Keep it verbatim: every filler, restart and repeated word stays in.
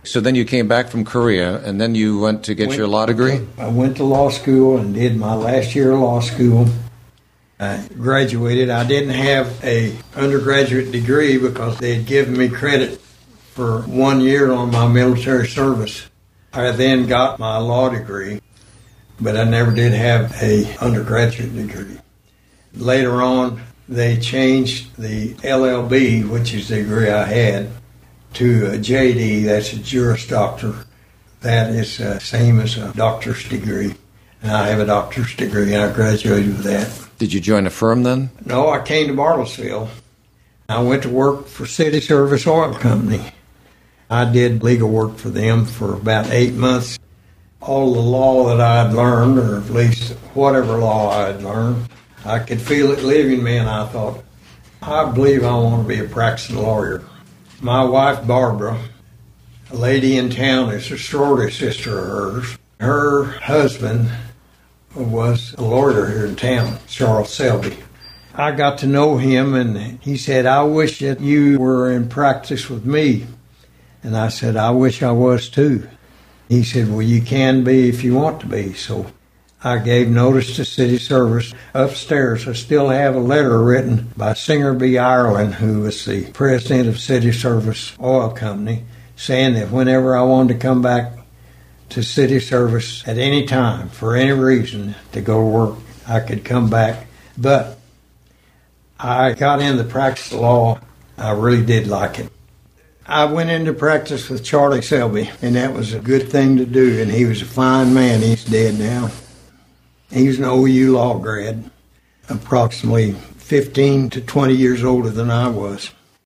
So then you came back from Korea, and then you went to get went, your law degree? I went to law school and did my last year of law school. I graduated. I didn't have a undergraduate degree because they had given me credit for one year on my military service. I then got my law degree, but I never did have a undergraduate degree. Later on, they changed the L L B, which is the degree I had, to a J D, that's a Juris Doctor. That is the same as a doctor's degree. And I have a doctor's degree, and I graduated with that. Did you join a firm then? No, I came to Bartlesville. I went to work for City Service Oil Company. I did legal work for them for about eight months. All the law that I had learned, or at least whatever law I had learned, I could feel it leaving me, and I thought, I believe I want to be a practicing lawyer. My wife, Barbara, a lady in town, is a sorority sister of hers. Her husband was a lawyer here in town, Charles Selby. I got to know him, and he said, I wish that you were in practice with me. And I said, I wish I was too. He said, well, you can be if you want to be. So I gave notice to City Service. Upstairs, I still have a letter written by Singer B. Ireland, who was the president of City Service Oil Company, saying that whenever I wanted to come back to City Service at any time, for any reason, to go to work, I could come back. But I got into practice of law. I really did like it. I went into practice with Charlie Selby, and that was a good thing to do, and he was a fine man. He's dead now. He was an O U law grad, approximately fifteen to twenty years older than I was.